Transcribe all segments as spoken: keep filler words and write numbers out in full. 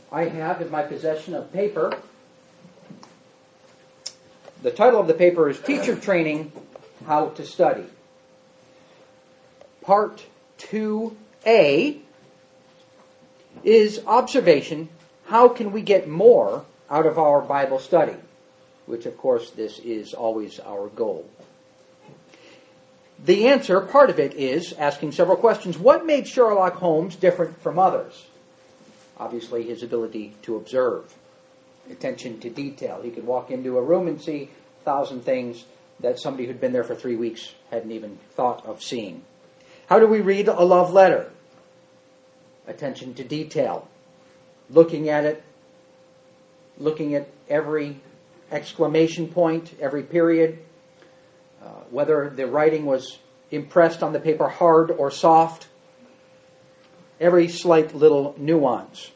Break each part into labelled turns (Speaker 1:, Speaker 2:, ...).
Speaker 1: I have in my possession a paper. The title of the paper is Teacher Training, How to Study. Part two A is observation, how can we get more out of our Bible study? Which, of course, this is always our goal. The answer, part of it, is asking several questions. What made Sherlock Holmes different from others? Obviously, his ability to observe. Attention to detail. He could walk into a room and see a thousand things that somebody who'd been there for three weeks hadn't even thought of seeing. How do we read a love letter? Attention to detail. Looking at it, looking at every exclamation point, every period, uh, whether the writing was impressed on the paper hard or soft, every slight little nuance.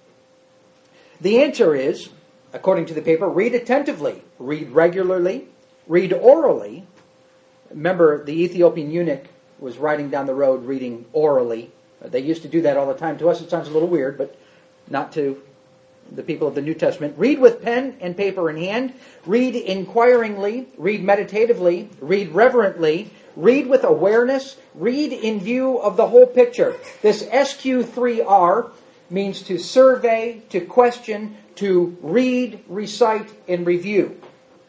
Speaker 1: The answer is, according to the paper, read attentively, read regularly, read orally. Remember, the Ethiopian eunuch was riding down the road reading orally. They used to do that all the time. To us it sounds a little weird, but not to the people of the New Testament. Read with pen and paper in hand. Read inquiringly. Read meditatively. Read reverently. Read with awareness. Read in view of the whole picture. This S Q three R means to survey, to question, to read, recite, and review.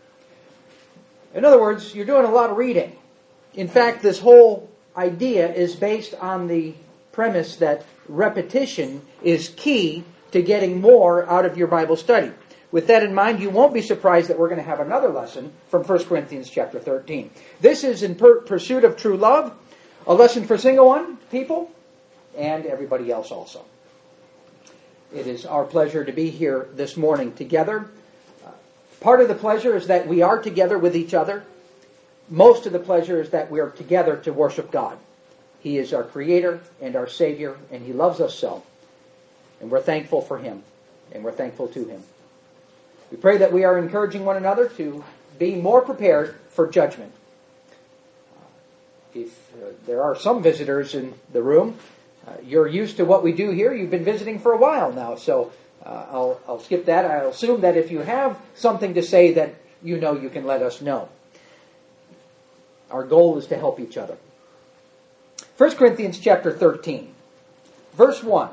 Speaker 1: In other words, you're doing a lot of reading. In fact, this whole idea is based on the premise that repetition is key to getting more out of your Bible study. With that in mind, you won't be surprised that we're going to have another lesson from First Corinthians chapter thirteen. This is in per- pursuit of true love, a lesson for single one people, and everybody else also. It is our pleasure to be here this morning together. Uh, part of the pleasure is that we are together with each other. Most of the pleasure is that we are together to worship God. He is our Creator and our Savior, and He loves us so. And we're thankful for Him, and we're thankful to Him. We pray that we are encouraging one another to be more prepared for judgment. If uh, there are some visitors in the room, uh, you're used to what we do here. You've been visiting for a while now, so uh, I'll, I'll skip that. I'll assume that if you have something to say that you know, you can let us know. Our goal is to help each other. First Corinthians chapter thirteen, verse one.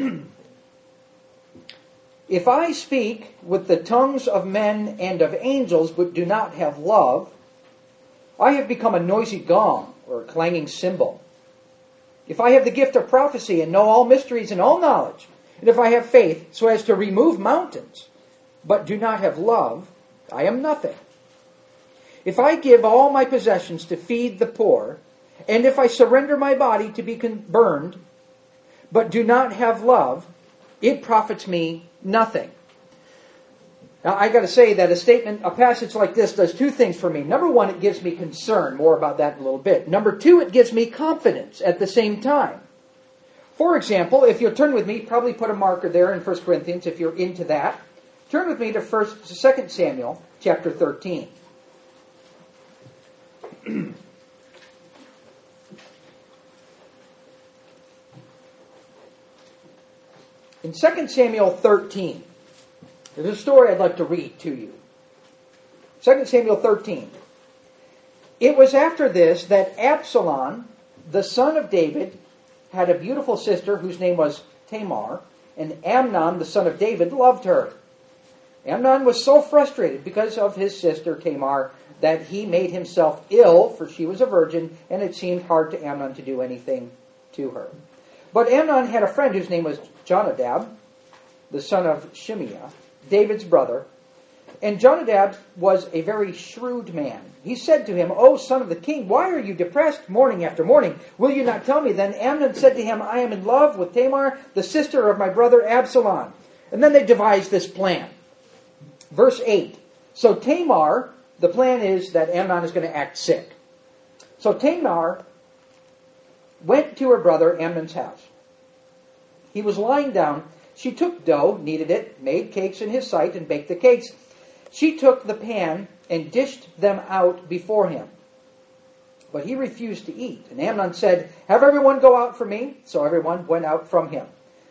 Speaker 1: If I speak with the tongues of men and of angels, but do not have love, I have become a noisy gong or a clanging cymbal. If I have the gift of prophecy and know all mysteries and all knowledge, and if I have faith so as to remove mountains, but do not have love, I am nothing. If I give all my possessions to feed the poor, and if I surrender my body to be burned, but do not have love, it profits me nothing. Now, I got to say that a statement, a passage like this does two things for me. Number one, it gives me concern. More about that in a little bit. Number two, it gives me confidence at the same time. For example, if you'll turn with me, probably put a marker there in First Corinthians if you're into that. Turn with me to First, to Second Samuel chapter thirteen. In Second Samuel thirteen, there's a story I'd like to read to you. Second Samuel thirteen. It was after this that Absalom, the son of David, had a beautiful sister whose name was Tamar, and Amnon, the son of David, loved her. Amnon was so frustrated because of his sister Tamar that he made himself ill, for she was a virgin, and it seemed hard to Amnon to do anything to her. But Amnon had a friend whose name was Jonadab, the son of Shimeah, David's brother. And Jonadab was a very shrewd man. He said to him, O son of the king, why are you depressed morning after morning? Will you not tell me? Then Amnon said to him, I am in love with Tamar, the sister of my brother Absalom. And then they devised this plan. Verse eight. So Tamar, the plan is that Amnon is going to act sick. So Tamar went to her brother Amnon's house. He was lying down. She took dough, kneaded it, made cakes in his sight, and baked the cakes. She took the pan and dished them out before him. But he refused to eat. And Amnon said, have everyone go out from me. So everyone went out from him.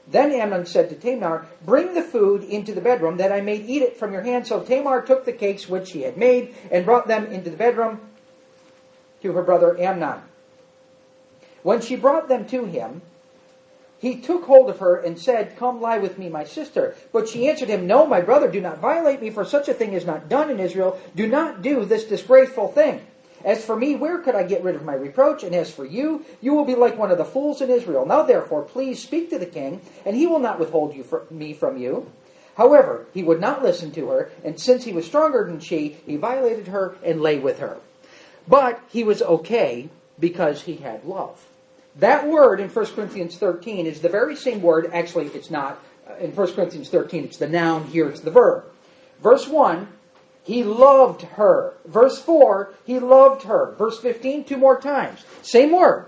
Speaker 1: Then Amnon said to Tamar, "Bring the food into the bedroom, that I may eat it from your hand." So Tamar took the cakes which she had made and brought them into the bedroom to her brother Amnon. When she brought them to him, he took hold of her and said, "Come lie with me, my sister." But she answered him, "No, my brother, do not violate me, for such a thing is not done in Israel. Do not do this disgraceful thing. As for me, where could I get rid of my reproach? And as for you, you will be like one of the fools in Israel. Now therefore, please speak to the king, and he will not withhold you from me from you." However, he would not listen to her, and since he was stronger than she, he violated her and lay with her. But he was okay because he had love. That word in First Corinthians thirteen is the very same word. Actually, it's not. In First Corinthians thirteen, it's the noun. Here it's the verb. Verse one, he loved her. Verse four, he loved her. Verse fifteen, two more times. Same word.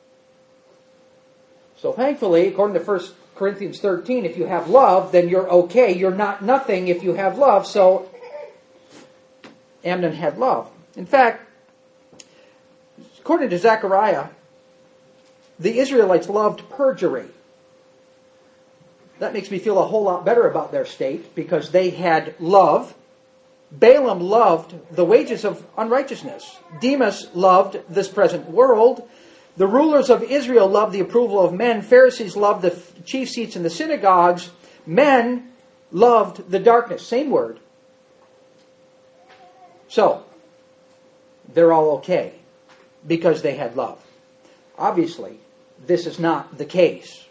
Speaker 1: So thankfully, according to First Corinthians thirteen, if you have love, then you're okay. You're not nothing if you have love. So Amnon had love. In fact, according to Zechariah, the Israelites loved perjury. That makes me feel a whole lot better about their state, because they had love. Balaam loved the wages of unrighteousness. Demas loved this present world. The rulers of Israel loved the approval of men. Pharisees loved the chief seats in the synagogues. Men loved the darkness. Same word. So, they're all okay because they had love. Obviously, this is not the case.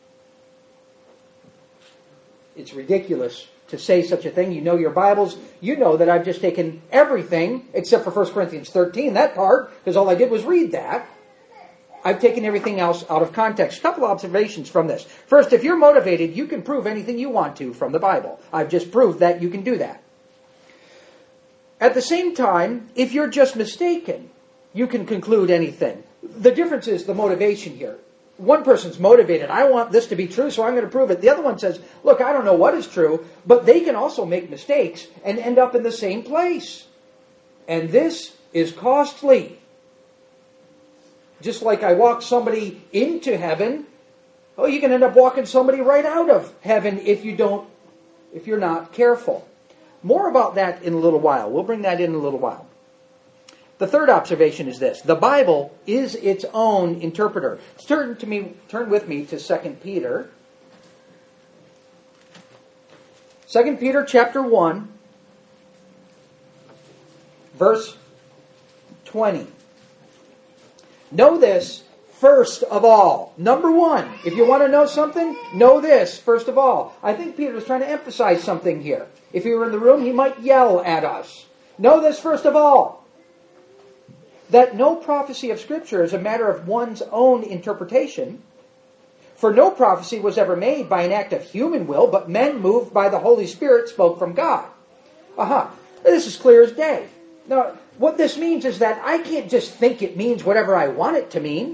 Speaker 1: It's ridiculous to say such a thing. You know your Bibles. You know that I've just taken everything, except for First Corinthians thirteen, that part, because all I did was read that. I've taken everything else out of context. A couple of observations from this. First, if you're motivated, you can prove anything you want to from the Bible. I've just proved that you can do that. At the same time, if you're just mistaken, you can conclude anything. The difference is the motivation here. One person's motivated. I want this to be true, so I'm going to prove it. The other one says, look, I don't know what is true, but they can also make mistakes and end up in the same place. And this is costly. Just like I walk somebody into heaven, oh, you can end up walking somebody right out of heaven if you don't, if you're not careful. More about that in a little while. We'll bring that in a little while. The third observation is this. The Bible is its own interpreter. Turn to me, turn with me to Second Peter. Second Peter chapter one, verse twenty. Know this first of all. Number one, if you want to know something, know this first of all. I think Peter was trying to emphasize something here. If he were in the room, he might yell at us. Know this first of all, that no prophecy of Scripture is a matter of one's own interpretation. For no prophecy was ever made by an act of human will, but men moved by the Holy Spirit spoke from God. Aha. This is clear as day. Now, what this means is that I can't just think it means whatever I want it to mean.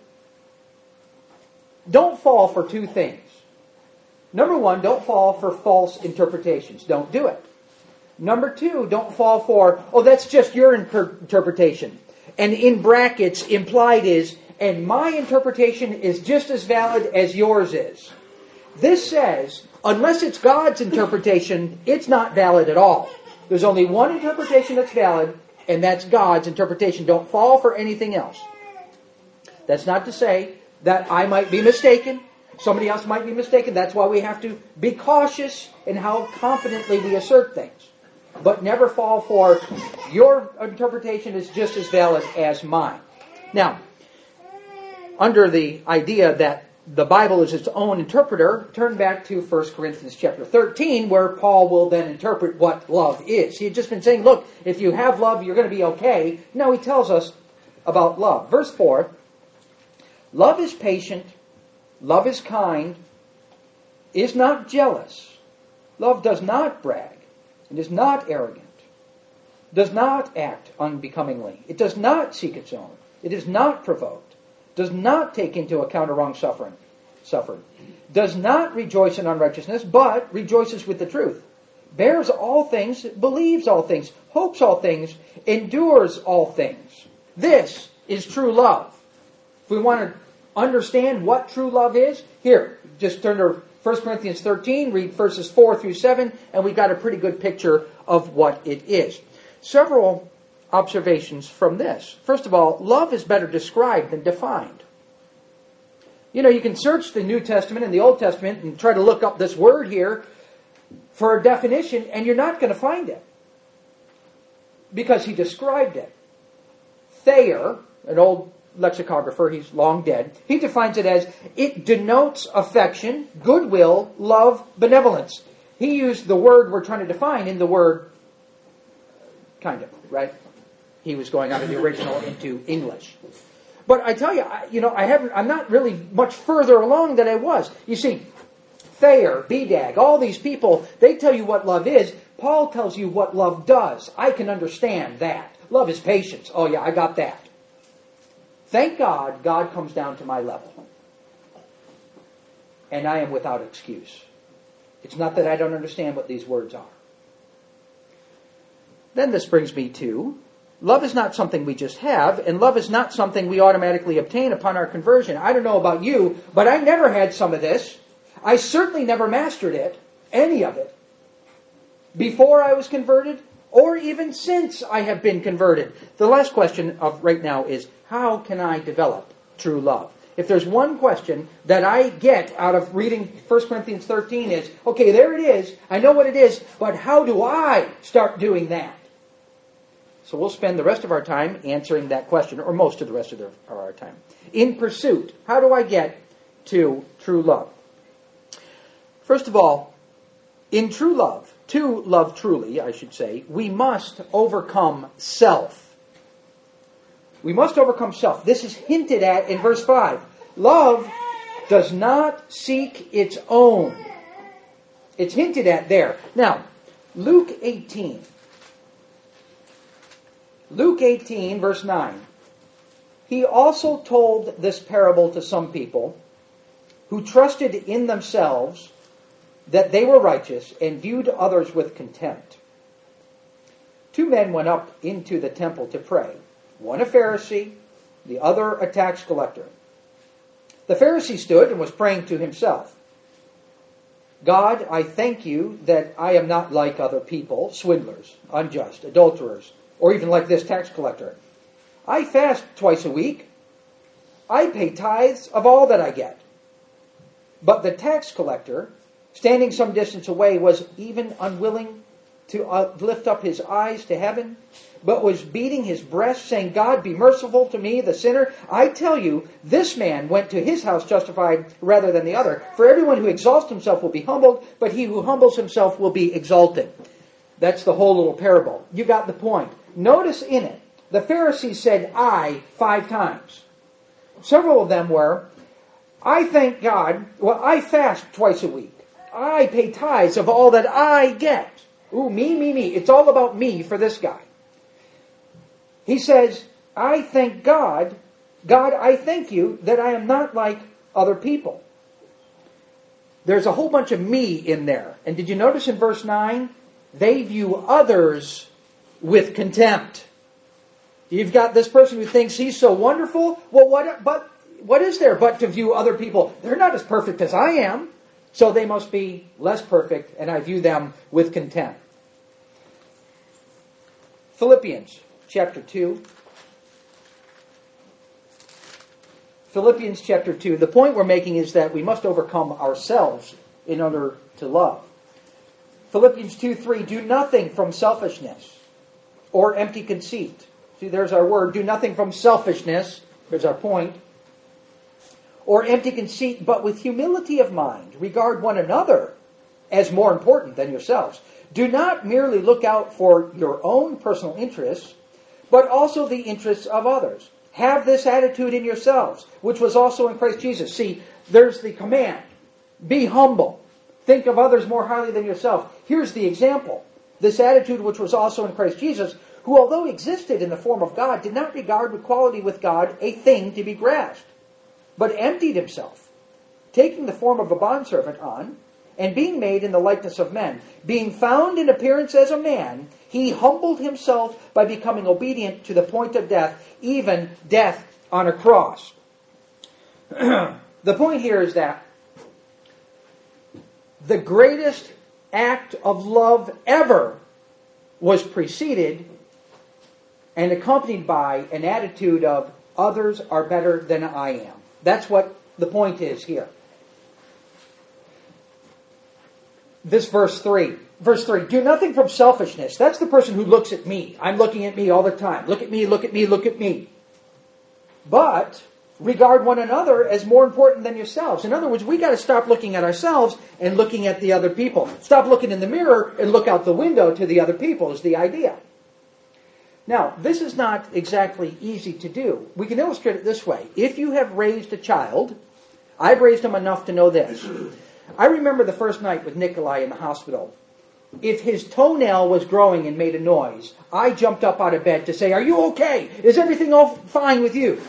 Speaker 1: Don't fall for two things. Number one, don't fall for false interpretations. Don't do it. Number two, don't fall for, oh, that's just your inter- interpretation. And in brackets, implied is, and my interpretation is just as valid as yours is. This says, unless it's God's interpretation, it's not valid at all. There's only one interpretation that's valid, and that's God's interpretation. Don't fall for anything else. That's not to say that I might be mistaken. Somebody else might be mistaken. That's why we have to be cautious in how confidently we assert things. But never fall for your interpretation is just as valid as mine. Now, under the idea that the Bible is its own interpreter, turn back to First Corinthians chapter thirteen, where Paul will then interpret what love is. He had just been saying, look, if you have love, you're going to be okay. Now he tells us about love. Verse four, love is patient, love is kind, is not jealous. Love does not brag. It is not arrogant, does not act unbecomingly. It does not seek its own. It is not provoked, does not take into account a wrong suffering, suffered, does not rejoice in unrighteousness, but rejoices with the truth, bears all things, believes all things, hopes all things, endures all things. This is true love. If we want to understand what true love is? Here, just turn to First Corinthians thirteen, read verses four through seven, and we got a pretty good picture of what it is. Several observations from this. First of all, love is better described than defined. You know, you can search the New Testament and the Old Testament and try to look up this word here for a definition, and you're not going to find it. Because he described it. Thayer, an old lexicographer, he's long dead, he defines it as, it denotes affection, goodwill, love, benevolence. He used the word we're trying to define in the word, kind of, right? He was going out of the original into English. But I tell you, I, you know, I haven't, I'm not really much further along than I was. You see, Thayer, Bedag, all these people, they tell you what love is. Paul tells you what love does. I can understand that. Love is patience. Oh yeah, I got that. Thank God, God comes down to my level. And I am without excuse. It's not that I don't understand what these words are. Then this brings me to, love is not something we just have, and love is not something we automatically obtain upon our conversion. I don't know about you, but I never had some of this. I certainly never mastered it, any of it, before I was converted, or even since I have been converted. The last question of right now is, how can I develop true love? If there's one question that I get out of reading First Corinthians thirteen is, okay, there it is, I know what it is, but how do I start doing that? So we'll spend the rest of our time answering that question, or most of the rest of the, our time. In pursuit, how do I get to true love? First of all, in true love, to love truly, I should say, we must overcome self. We must overcome self. This is hinted at in verse five. Love does not seek its own. It's hinted at there. Now, Luke eighteen. Luke eighteen, verse nine. He also told this parable to some people who trusted in themselves that they were righteous and viewed others with contempt. Two men went up into the temple to pray, one a Pharisee, the other a tax collector. The Pharisee stood and was praying to himself, God, I thank you that I am not like other people, swindlers, unjust, adulterers, or even like this tax collector. I fast twice a week. I pay tithes of all that I get. But the tax collector, standing some distance away, was even unwilling to uh, lift up his eyes to heaven, but was beating his breast, saying, God, be merciful to me, the sinner. I tell you, this man went to his house justified rather than the other. For everyone who exalts himself will be humbled, but he who humbles himself will be exalted. That's the whole little parable. You got the point. Notice in it, the Pharisees said, I, five times. Several of them were, I thank God, well, I fast twice a week. I pay tithes of all that I get. Ooh, me, me, me. It's all about me for this guy. He says, I thank God, God, I thank you that I am not like other people. There's a whole bunch of me in there. And did you notice in verse nine? They view others with contempt. You've got this person who thinks he's so wonderful. Well, what, but, what is there but to view other people? They're not as perfect as I am. So they must be less perfect, and I view them with contempt. Philippians chapter two. Philippians chapter two. The point we're making is that we must overcome ourselves in order to love. Philippians two three. Do nothing from selfishness or empty conceit. See, there's our word. Do nothing from selfishness. There's our point. Or empty conceit, but with humility of mind, regard one another as more important than yourselves. Do not merely look out for your own personal interests, but also the interests of others. Have this attitude in yourselves, which was also in Christ Jesus. See, there's the command. Be humble. Think of others more highly than yourself. Here's the example. This attitude which was also in Christ Jesus, who although existed in the form of God, did not regard equality with God a thing to be grasped, but emptied himself, taking the form of a bondservant on, and being made in the likeness of men. Being found in appearance as a man, he humbled himself by becoming obedient to the point of death, even death on a cross. The point here is that the greatest act of love ever was preceded and accompanied by an attitude of others are better than I am. That's what the point is here. This verse three. Verse three, do nothing from selfishness. That's the person who looks at me. I'm looking at me all the time. Look at me, look at me, look at me. But regard one another as more important than yourselves. In other words, we got to stop looking at ourselves and looking at the other people. Stop looking in the mirror and look out the window to the other people is the idea. Now, this is not exactly easy to do. We can illustrate it this way. If you have raised a child, I've raised him enough to know this. I remember the first night with Nikolai in the hospital. If his toenail was growing and made a noise, I jumped up out of bed to say, are you okay? Is everything all fine with you?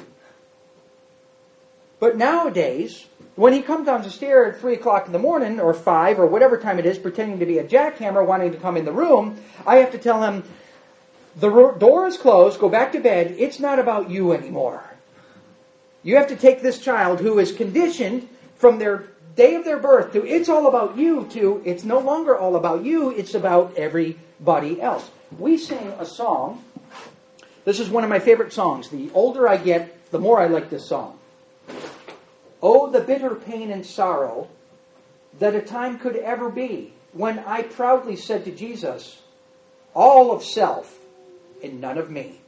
Speaker 1: But nowadays, when he comes down the stairs at three o'clock in the morning, or five, or whatever time it is, pretending to be a jackhammer, wanting to come in the room, I have to tell him, the door is closed, go back to bed, it's not about you anymore. You have to take this child who is conditioned from their day of their birth to it's all about you to it's no longer all about you, it's about everybody else. We sing a song. This is one of my favorite songs. The older I get, the more I like this song. Oh, the bitter pain and sorrow that a time could ever be when I proudly said to Jesus, all of self and none of me.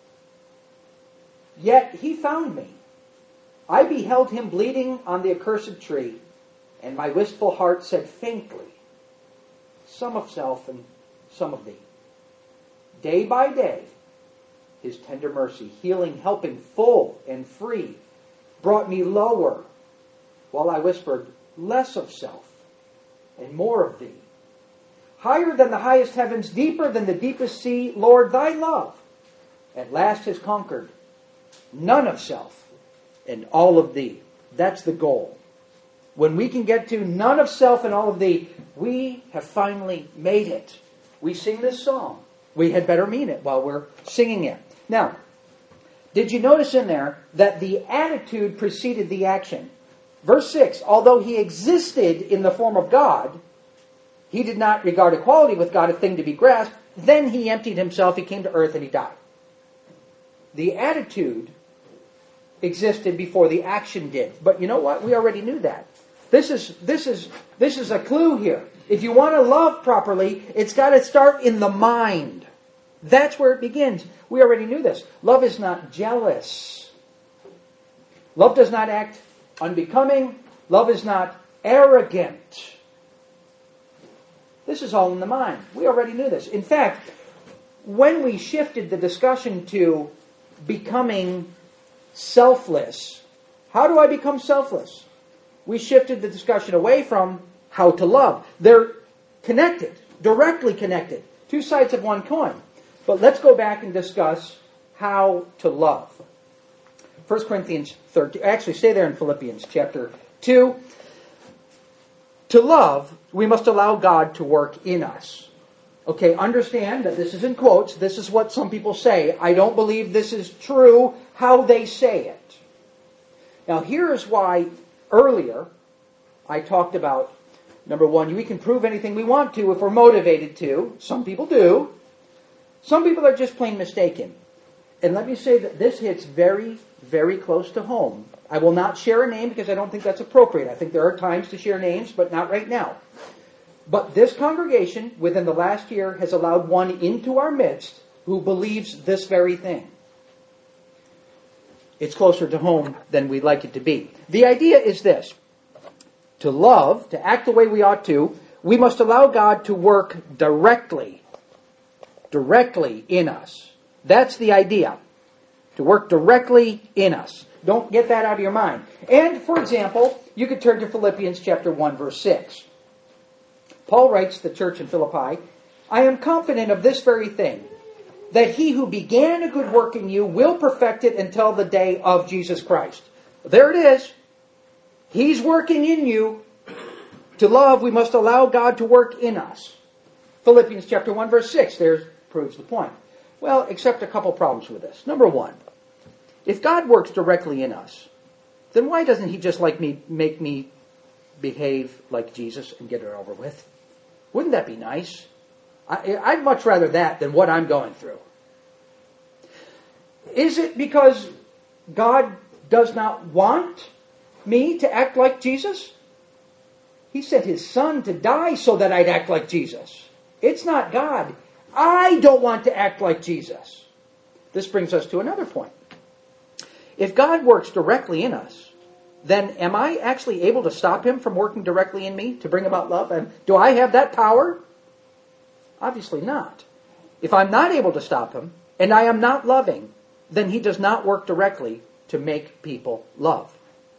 Speaker 1: Yet he found me. I beheld him bleeding on the accursed tree, and my wistful heart said faintly, some of self and some of thee. Day by day, his tender mercy, healing, helping, full and free, brought me lower, while I whispered, less of self and more of thee. Higher than the highest heavens, deeper than the deepest sea, Lord, thy love at last has conquered none of self and all of thee. That's the goal. When we can get to none of self and all of thee, we have finally made it. We sing this song. We had better mean it while we're singing it. Now, did you notice in there that the attitude preceded the action? Verse six, although he existed in the form of God, he did not regard equality with God a thing to be grasped. Then he emptied himself, he came to earth, and he died. The attitude existed before the action did. But you know what? We already knew that. This is this is this is a clue here. If you want to love properly, it's got to start in the mind. That's where it begins. We already knew this. Love is not jealous. Love does not act unbecoming. Love is not arrogant. This is all in the mind. We already knew this. In fact, when we shifted the discussion to becoming selfless, how do I become selfless? We shifted the discussion away from how to love. They're connected, directly connected. Two sides of one coin. But let's go back and discuss how to love. First Corinthians thirteen, actually stay there in Philippians chapter two. To love, we must allow God to work in us. Okay, understand that this is in quotes. This is what some people say. I don't believe this is true how they say it. Now here is why earlier I talked about, number one, we can prove anything we want to if we're motivated to. Some people do. Some people are just plain mistaken. And let me say that this hits very, very close to home. I will not share a name because I don't think that's appropriate. I think there are times to share names, but not right now. But this congregation, within the last year, has allowed one into our midst who believes this very thing. It's closer to home than we'd like it to be. The idea is this. To love, to act the way we ought to, we must allow God to work directly, directly in us. That's the idea. To work directly in us. Don't get that out of your mind. And, for example, you could turn to Philippians chapter one, verse six. Paul writes to the church in Philippi, I am confident of this very thing, that he who began a good work in you will perfect it until the day of Jesus Christ. There it is. He's working in you. To love, we must allow God to work in us. Philippians chapter one, verse six, there proves the point. Well, except a couple problems with this. Number one, if God works directly in us, then why doesn't he just like me make me behave like Jesus and get it over with? Wouldn't that be nice? I, I'd much rather that than what I'm going through. Is it because God does not want me to act like Jesus? He sent his son to die so that I'd act like Jesus. It's not God. I don't want to act like Jesus. This brings us to another point. If God works directly in us, then am I actually able to stop him from working directly in me to bring about love? And do I have that power? Obviously not. If I'm not able to stop him, and I am not loving, then he does not work directly to make people love.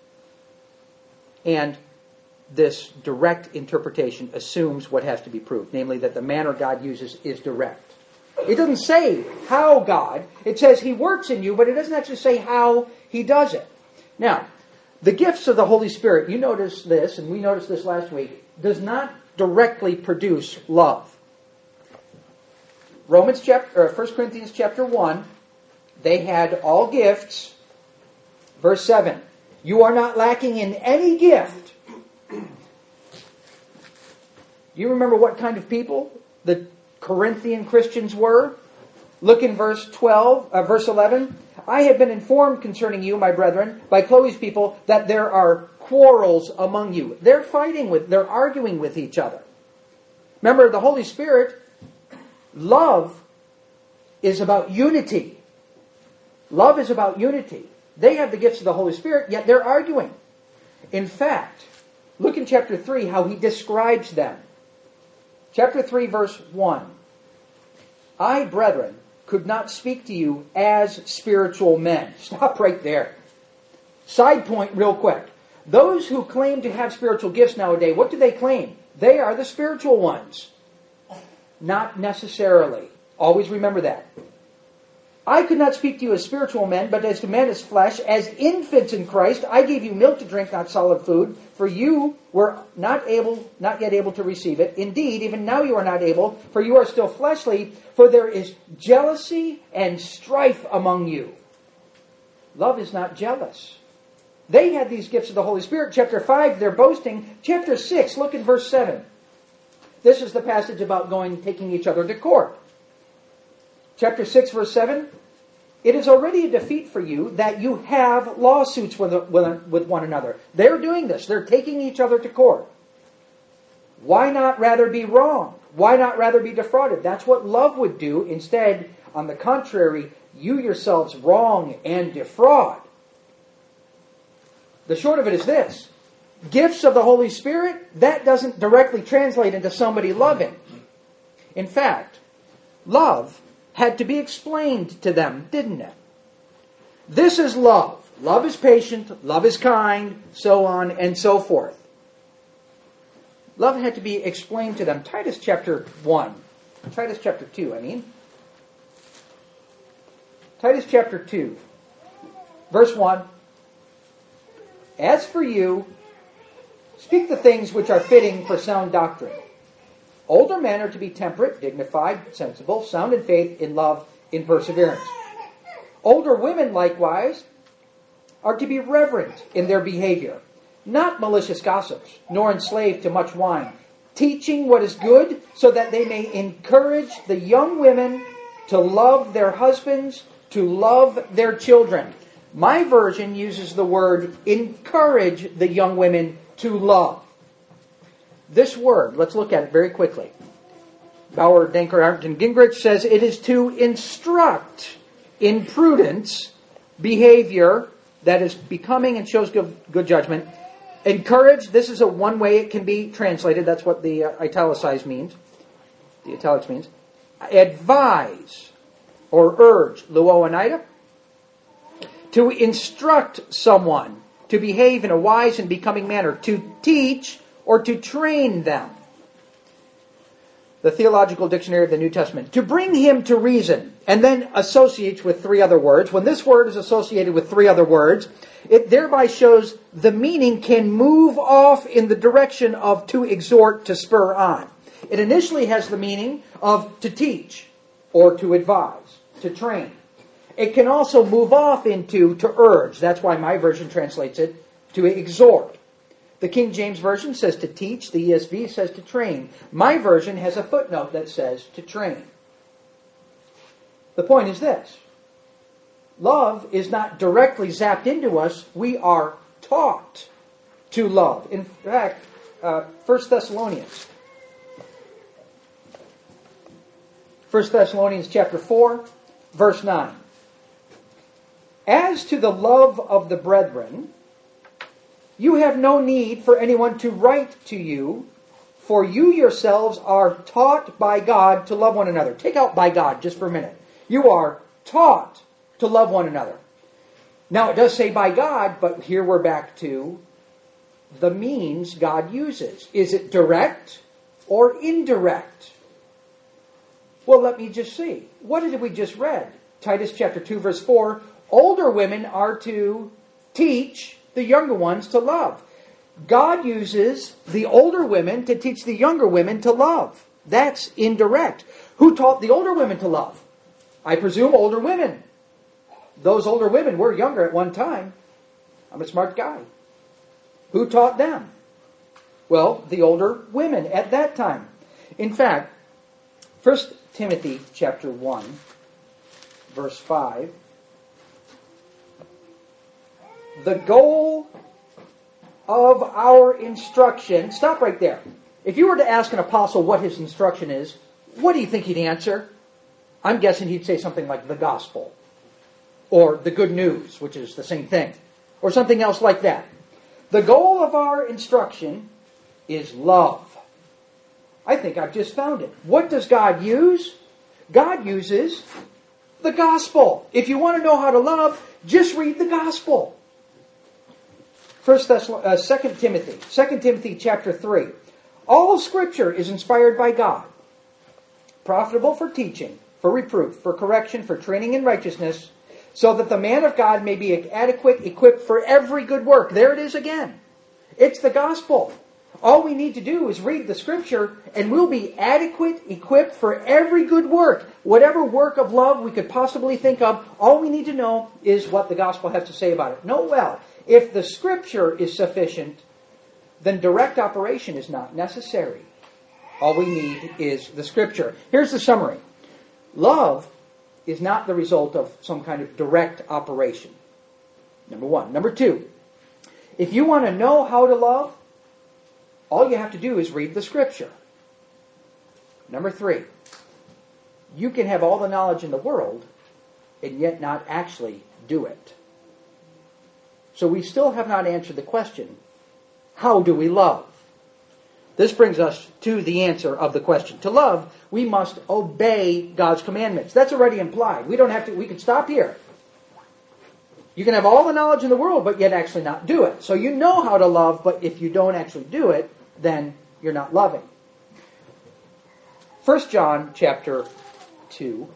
Speaker 1: And this direct interpretation assumes what has to be proved, namely that the manner God uses is direct. It doesn't say how God, it says he works in you, but it doesn't actually say how he does it. Now, the gifts of the Holy Spirit, you notice this, and we noticed this last week, does not directly produce love. Romans chapter, or First Corinthians chapter one, they had all gifts. Verse seven, you are not lacking in any gift. You remember what kind of people the Corinthian Christians were? Look in verse twelve, uh, verse eleven. I have been informed concerning you, my brethren, by Chloe's people, that there are quarrels among you. They're fighting with, they're arguing with each other. Remember, the Holy Spirit, love is about unity. Love is about unity. They have the gifts of the Holy Spirit, yet they're arguing. In fact, look in chapter three how he describes them. Chapter three, verse one. I, brethren, could not speak to you as spiritual men. Stop right there. Side point real quick. Those who claim to have spiritual gifts nowadays, what do they claim? They are the spiritual ones. Not necessarily. Always remember that. I could not speak to you as spiritual men, but as to men as flesh, as infants in Christ. I gave you milk to drink, not solid food, for you were not able, not yet able to receive it. Indeed, even now you are not able, for you are still fleshly, for there is jealousy and strife among you. Love is not jealous. They had these gifts of the Holy Spirit. Chapter five, they're boasting. Chapter six, look in verse seven. This is the passage about going, taking each other to court. Chapter six, verse seven. It is already a defeat for you that you have lawsuits with, with, with one another. They're doing this. They're taking each other to court. Why not rather be wrong? Why not rather be defrauded? That's what love would do. Instead, on the contrary, you yourselves wrong and defraud. The short of it is this. Gifts of the Holy Spirit, that doesn't directly translate into somebody loving. In fact, love had to be explained to them, didn't it? This is love. Love is patient, love is kind, so on and so forth. Love had to be explained to them. Titus chapter one. Titus chapter two, I mean. Titus chapter two. Verse one. As for you, speak the things which are fitting for sound doctrine. Older men are to be temperate, dignified, sensible, sound in faith, in love, in perseverance. Older women, likewise, are to be reverent in their behavior, not malicious gossips, nor enslaved to much wine, teaching what is good, so that they may encourage the young women to love their husbands, to love their children. My version uses the word encourage the young women to love. This word, let's look at it very quickly. Bauer, Denker, Arndt, Gingrich says it is to instruct in prudence, behavior that is becoming and shows good, good judgment. Encourage, this is a one way it can be translated. That's what the uh, italicized means. The italics means. Advise or urge, luoanida. To instruct someone to behave in a wise and becoming manner. To teach or to train them. The Theological Dictionary of the New Testament. To bring him to reason, and then associates with three other words. When this word is associated with three other words, it thereby shows the meaning can move off in the direction of to exhort, to spur on. It initially has the meaning of to teach, or to advise, to train. It can also move off into to urge. That's why my version translates it to exhort. The King James Version says to teach. The E S V says to train. My version has a footnote that says to train. The point is this. Love is not directly zapped into us. We are taught to love. In fact, uh, First Thessalonians. First Thessalonians chapter four, verse nine. As to the love of the brethren, you have no need for anyone to write to you, for you yourselves are taught by God to love one another. Take out by God just for a minute. You are taught to love one another. Now it does say by God, but here we're back to the means God uses. Is it direct or indirect? Well, let me just see. What did we just read? Titus chapter two, verse four. Older women are to teach the younger ones to love. God uses the older women to teach the younger women to love. That's indirect. Who taught the older women to love? I presume older women. Those older women were younger at one time. I'm a smart guy. Who taught them? Well, the older women at that time. In fact, First Timothy chapter one, verse five. The goal of our instruction, stop right there. If you were to ask an apostle what his instruction is, what do you think he'd answer? I'm guessing he'd say something like the gospel, or the good news, which is the same thing, or something else like that. The goal of our instruction is love. I think I've just found it. What does God use? God uses the gospel. If you want to know how to love, just read the gospel. First Thessalonians, uh, Second Timothy, Second Timothy chapter three. All Scripture is inspired by God, profitable for teaching, for reproof, for correction, for training in righteousness, so that the man of God may be adequate, equipped for every good work. There it is again. It's the gospel. All we need to do is read the Scripture, and we'll be adequate, equipped for every good work. Whatever work of love we could possibly think of, all we need to know is what the gospel has to say about it. Know well, if the Scripture is sufficient, then direct operation is not necessary. All we need is the Scripture. Here's the summary. Love is not the result of some kind of direct operation. Number one. Number two, if you want to know how to love, all you have to do is read the Scripture. Number three, you can have all the knowledge in the world and yet not actually do it. So we still have not answered the question, how do we love? This brings us to the answer of the question. To love, we must obey God's commandments. That's already implied. We don't have to, we can stop here. You can have all the knowledge in the world, but yet actually not do it. So you know how to love, but if you don't actually do it, then you're not loving. First John chapter two,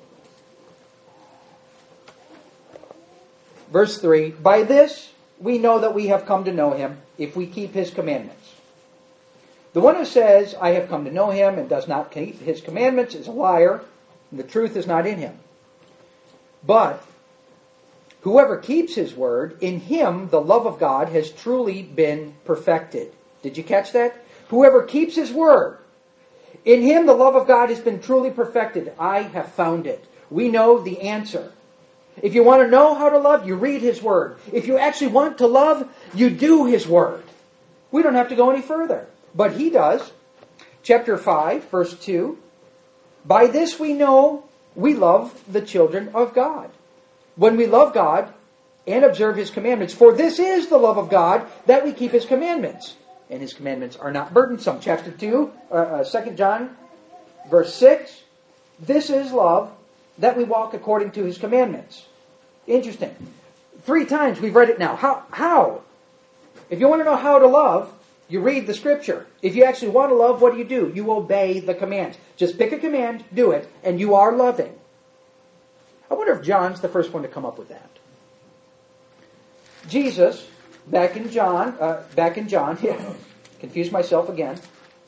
Speaker 1: verse three. By this we know that we have come to know him, if we keep his commandments. The one who says, I have come to know him, and does not keep his commandments is a liar, and the truth is not in him. But whoever keeps his word, in him the love of God has truly been perfected. Did you catch that? Whoever keeps his word, in him the love of God has been truly perfected. I have found it. We know the answer. If you want to know how to love, you read his word. If you actually want to love, you do his word. We don't have to go any further. But he does. Chapter five, verse two. By this we know we love the children of God, when we love God and observe his commandments. For this is the love of God, that we keep his commandments. And his commandments are not burdensome. Chapter two, uh, uh, Second John, verse six. This is love, that we walk according to his commandments. Interesting. Three times we've read it now. How? How? If you want to know how to love, you read the Scripture. If you actually want to love, what do you do? You obey the commands. Just pick a command, do it, and you are loving. I wonder if John's the first one to come up with that. Jesus, back in John, uh, back in John, yeah, confused myself again.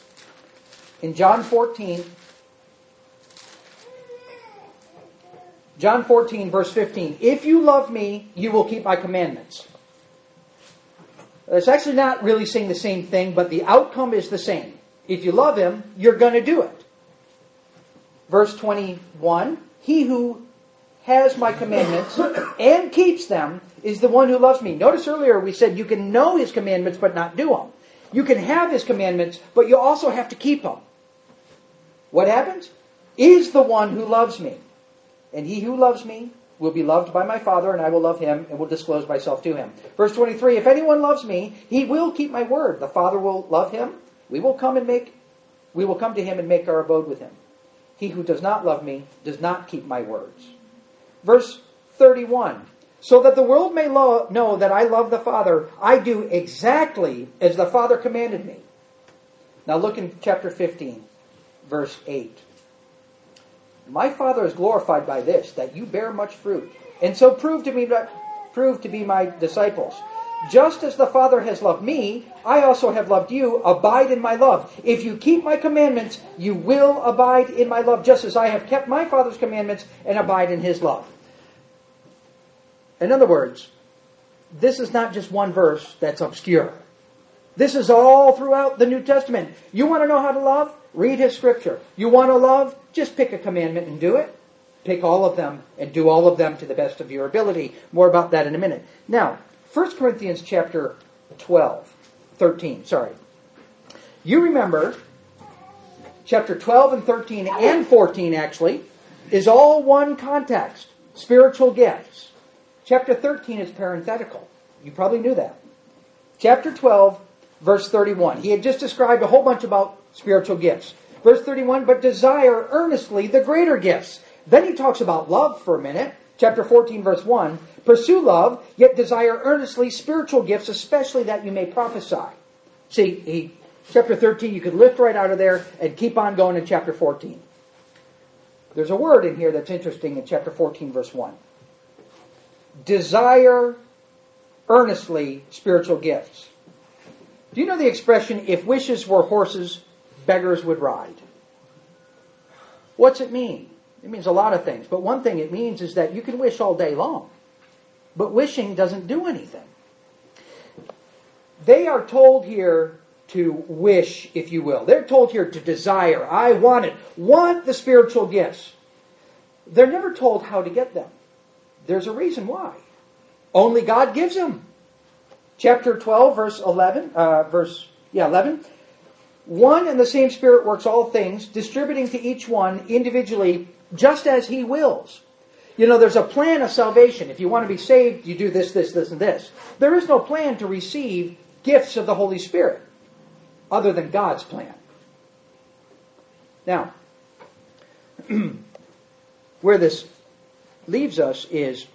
Speaker 1: In John fourteen, John fourteen, verse fifteen. If you love me, you will keep my commandments. It's actually not really saying the same thing, but the outcome is the same. If you love him, you're going to do it. Verse twenty-one. He who has my commandments and keeps them is the one who loves me. Notice earlier we said you can know his commandments but not do them. You can have his commandments, but you also have to keep them. What happens? Is the one who loves me. And he who loves me will be loved by my Father, and I will love him and will disclose myself to him. Verse twenty-three, if anyone loves me, he will keep my word. The Father will love him. We will come and make, we will come to him and make our abode with him. He who does not love me does not keep my words. Verse thirty-one, so that the world may lo- know that I love the Father, I do exactly as the Father commanded me. Now look in chapter fifteen, verse eight. My Father is glorified by this, that you bear much fruit, and so prove to me, prove to be my disciples. Just as the Father has loved me, I also have loved you. Abide in my love. If you keep my commandments, you will abide in my love, just as I have kept my Father's commandments and abide in his love. In other words, this is not just one verse that's obscure. This is all throughout the New Testament. You want to know how to love? Read his scripture. You want to love? Just pick a commandment and do it. Pick all of them and do all of them to the best of your ability. More about that in a minute. Now, First Corinthians chapter twelve, thirteen, sorry. You remember, chapter twelve and thirteen and fourteen actually, is all one context. Spiritual gifts. Chapter thirteen is parenthetical. You probably knew that. Chapter twelve, verse thirty-one. He had just described a whole bunch about spiritual gifts. Verse thirty-one, but desire earnestly the greater gifts. Then he talks about love for a minute. Chapter fourteen, verse one. Pursue love, yet desire earnestly spiritual gifts, especially that you may prophesy. See, he, chapter thirteen, you could lift right out of there and keep on going in chapter fourteen. There's a word in here that's interesting in chapter fourteen, verse one. Desire earnestly spiritual gifts. Do you know the expression, if wishes were horses, beggars would ride? What's it mean? It means a lot of things. But one thing it means is that you can wish all day long. But wishing doesn't do anything. They are told here to wish, if you will. They're told here to desire. I want it. Want the spiritual gifts. They're never told how to get them. There's a reason why. Only God gives them. Chapter twelve, verse eleven, uh, verse yeah, eleven. One and the same Spirit works all things, distributing to each one individually, just as He wills. You know, there's a plan of salvation. If you want to be saved, you do this, this, this, and this. There is no plan to receive gifts of the Holy Spirit, other than God's plan. Now, where this leaves us is,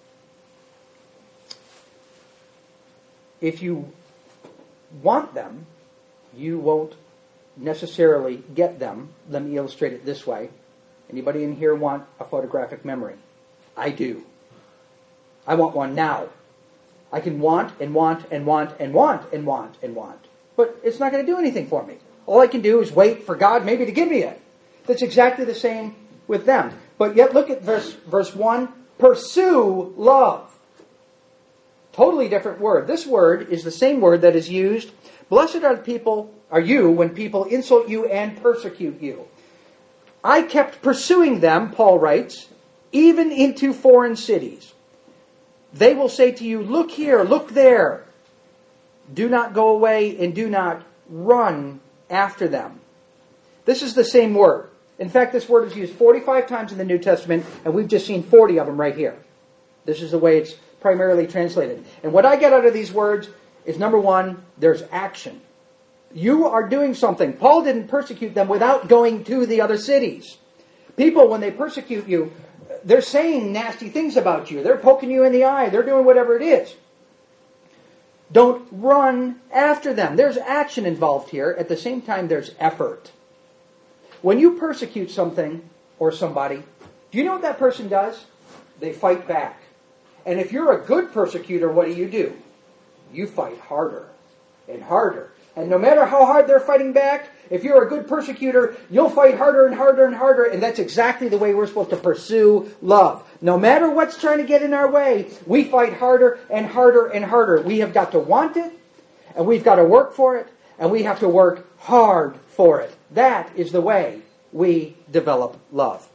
Speaker 1: if you want them, you won't necessarily get them. Let me illustrate it this way. Anybody in here want a photographic memory? I do. I want one now. I can want and want and want and want and want and want. But it's not going to do anything for me. All I can do is wait for God maybe to give me it. That's exactly the same with them. But yet look at verse, verse one. Pursue love. Totally different word. This word is the same word that is used. Blessed are the people, are you, when people insult you and persecute you. I kept pursuing them, Paul writes, even into foreign cities. They will say to you, look here, look there. Do not go away and do not run after them. This is the same word. In fact, this word is used forty-five times in the New Testament, and we've just seen forty of them right here. This is the way it's primarily translated. And what I get out of these words is, number one, there's action. You are doing something. Paul didn't persecute them without going to the other cities. People, when they persecute you, they're saying nasty things about you. They're poking you in the eye. They're doing whatever it is. Don't run after them. There's action involved here. At the same time, there's effort. When you persecute something or somebody, do you know what that person does? They fight back. And if you're a good persecutor, what do you do? You fight harder and harder. And no matter how hard they're fighting back, If you're a good persecutor, you'll fight harder and harder and harder, and that's exactly the way we're supposed to pursue love. No matter what's trying to get in our way, we fight harder and harder and harder. We have got to want it, and we've got to work for it, and we have to work hard for it. That is the way we develop love.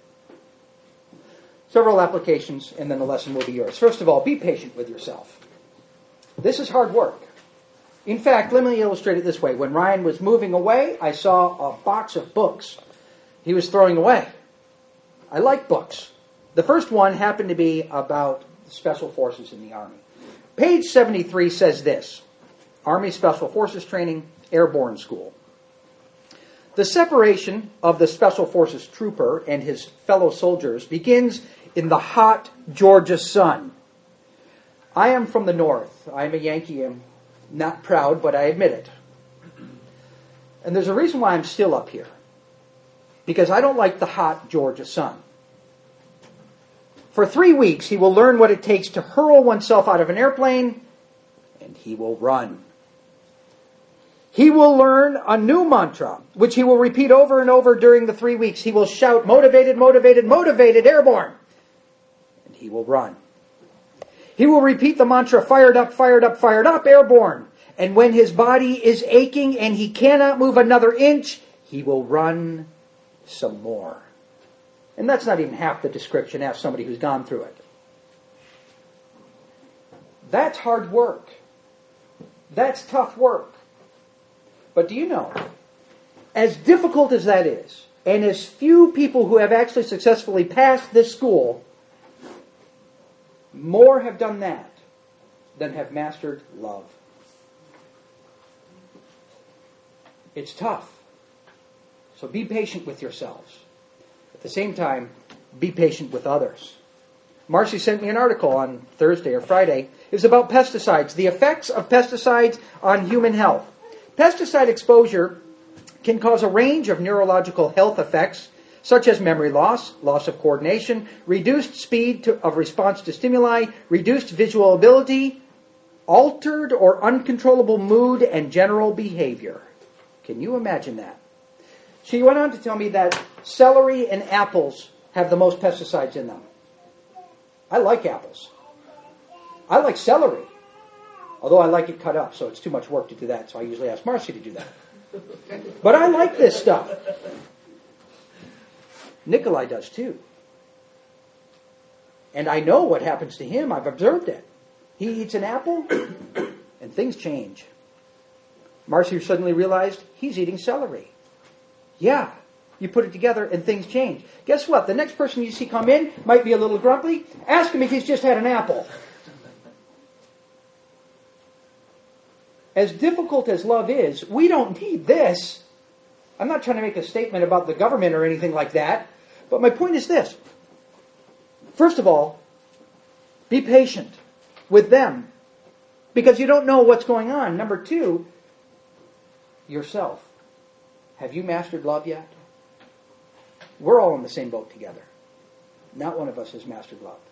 Speaker 1: Several applications, and then the lesson will be yours. First of all, be patient with yourself. This is hard work. In fact, let me illustrate it this way. When Ryan was moving away, I saw a box of books he was throwing away. I like books. The first one happened to be about Special Forces in the Army. Page seventy-three says this: Army Special Forces Training, Airborne School. The separation of the Special Forces trooper and his fellow soldiers begins in the hot Georgia sun. I am from the north. I am a Yankee. I'm not proud, but I admit it. And there's a reason why I'm still up here. Because I don't like the hot Georgia sun. For three weeks, he will learn what it takes to hurl oneself out of an airplane, and he will run. He will learn a new mantra, which he will repeat over and over during the three weeks. He will shout, motivated, motivated, motivated, airborne. And he will run. He will repeat the mantra, fired up, fired up, fired up, airborne. And when his body is aching and he cannot move another inch, he will run some more. And that's not even half the description. Ask somebody who's gone through it. That's hard work. That's tough work. But do you know, as difficult as that is, and as few people who have actually successfully passed this school, more have done that than have mastered love. It's tough. So be patient with yourselves. At the same time, be patient with others. Marcy sent me an article on Thursday or Friday. It was about pesticides, the effects of pesticides on human health. Pesticide exposure can cause a range of neurological health effects, such as memory loss, loss of coordination, reduced speed to, of response to stimuli, reduced visual ability, altered or uncontrollable mood, and general behavior. Can you imagine that? She went on to tell me that celery and apples have the most pesticides in them. I like apples. I like celery. Although I like it cut up, so it's too much work to do that, so I usually ask Marcy to do that. But I like this stuff. Nikolai does too. And I know what happens to him. I've observed it. He eats an apple, and things change. Marcy suddenly realized he's eating celery. Yeah, you put it together, and things change. Guess what? The next person you see come in might be a little grumpy. Ask him if he's just had an apple. As difficult as love is, we don't need this. I'm not trying to make a statement about the government or anything like that, but my point is this. First of all, be patient with them, because you don't know what's going on. Number two, yourself. Have you mastered love yet? We're all in the same boat together. Not one of us has mastered love.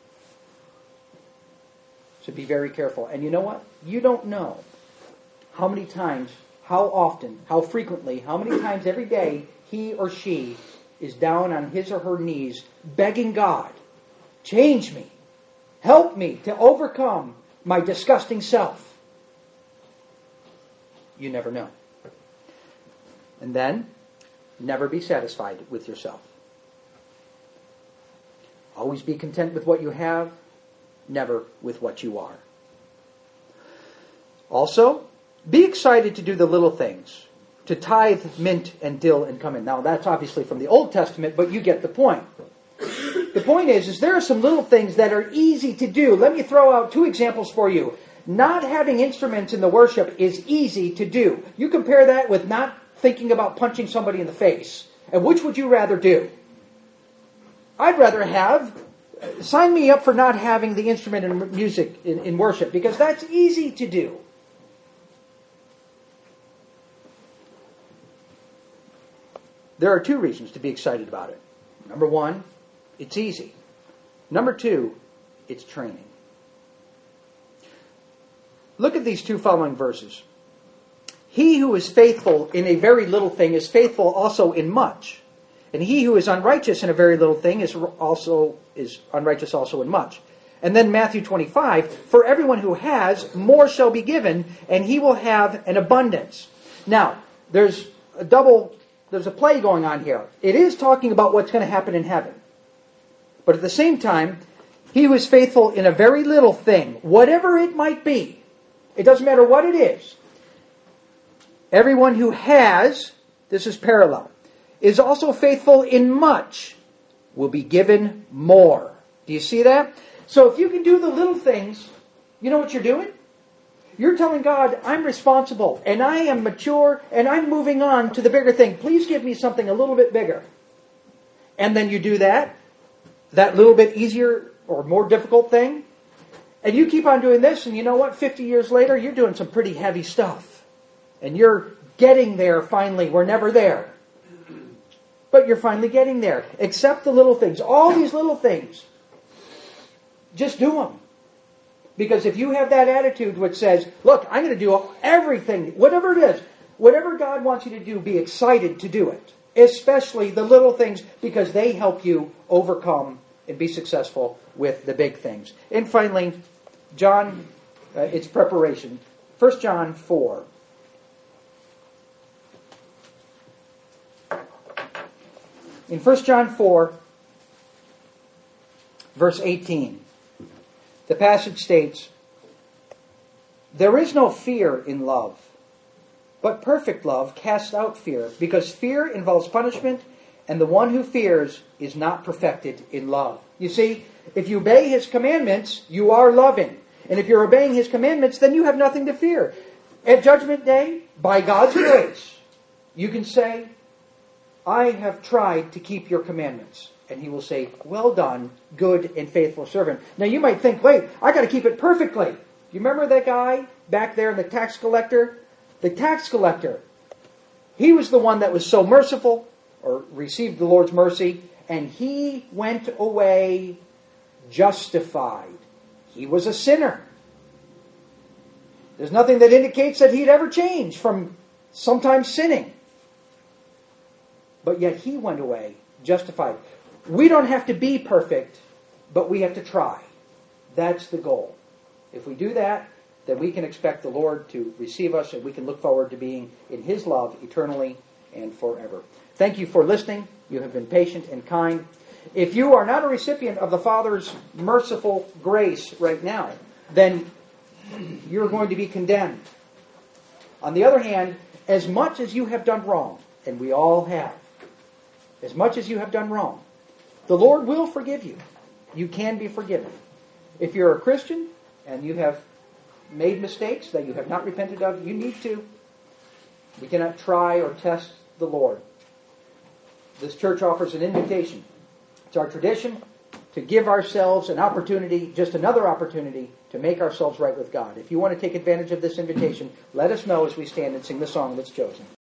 Speaker 1: So be very careful. And you know what? You don't know how many times, how often, how frequently, how many times every day he or she is down on his or her knees begging God, change me, help me to overcome my disgusting self. You never know. And then, never be satisfied with yourself. Always be content with what you have, never with what you are. Also, be excited to do the little things, to tithe mint and dill and come in. Now, that's obviously from the Old Testament, but you get the point. The point is, is there are some little things that are easy to do. Let me throw out two examples for you. Not having instruments in the worship is easy to do. You compare that with not thinking about punching somebody in the face. And which would you rather do? I'd rather have, sign me up for not having the instrument in music in, in worship, because that's easy to do. There are two reasons to be excited about it. Number one, it's easy. Number two, it's training. Look at these two following verses. He who is faithful in a very little thing is faithful also in much. And he who is unrighteous in a very little thing is also is unrighteous also in much. And then Matthew twenty-five, for everyone who has, more shall be given, and he will have an abundance. Now, there's a double, there's a play going on here. It is talking about what's going to happen in heaven. But at the same time, he who is faithful in a very little thing, whatever it might be, it doesn't matter what it is, everyone who has, this is parallel, is also faithful in much, will be given more. Do you see that? So if you can do the little things, you know what you're doing? You're telling God, I'm responsible, and I am mature, and I'm moving on to the bigger thing. Please give me something a little bit bigger. And then you do that, that little bit easier or more difficult thing, and you keep on doing this, and you know what? fifty years later, you're doing some pretty heavy stuff. And you're getting there finally. We're never there. But you're finally getting there. Accept the little things. All these little things. Just do them. Because if you have that attitude which says, look, I'm going to do everything, whatever it is, whatever God wants you to do, be excited to do it. Especially the little things, because they help you overcome and be successful with the big things. And finally, John, uh, it's preparation. First John four. In First John four, verse eighteen, the passage states, there is no fear in love, but perfect love casts out fear, because fear involves punishment, and the one who fears is not perfected in love. You see, if you obey His commandments, you are loving. And if you're obeying His commandments, then you have nothing to fear. At Judgment Day, by God's grace, you can say, I have tried to keep your commandments. And He will say, well done, good and faithful servant. Now you might think, wait, I got to keep it perfectly. You remember that guy back there, the tax collector? The tax collector, he was the one that was so merciful, or received the Lord's mercy, and he went away justified. He was a sinner. There's nothing that indicates that he'd ever changed from sometimes sinning. But yet he went away justified. We don't have to be perfect, but we have to try. That's the goal. If we do that, then we can expect the Lord to receive us, and we can look forward to being in His love eternally and forever. Thank you for listening. You have been patient and kind. If you are not a recipient of the Father's merciful grace right now, then you're going to be condemned. On the other hand, as much as you have done wrong, and we all have, as much as you have done wrong, the Lord will forgive you. You can be forgiven. If you're a Christian and you have made mistakes that you have not repented of, you need to. We cannot try or test the Lord. This church offers an invitation. It's our tradition to give ourselves an opportunity, just another opportunity, to make ourselves right with God. If you want to take advantage of this invitation, let us know as we stand and sing the song that's chosen.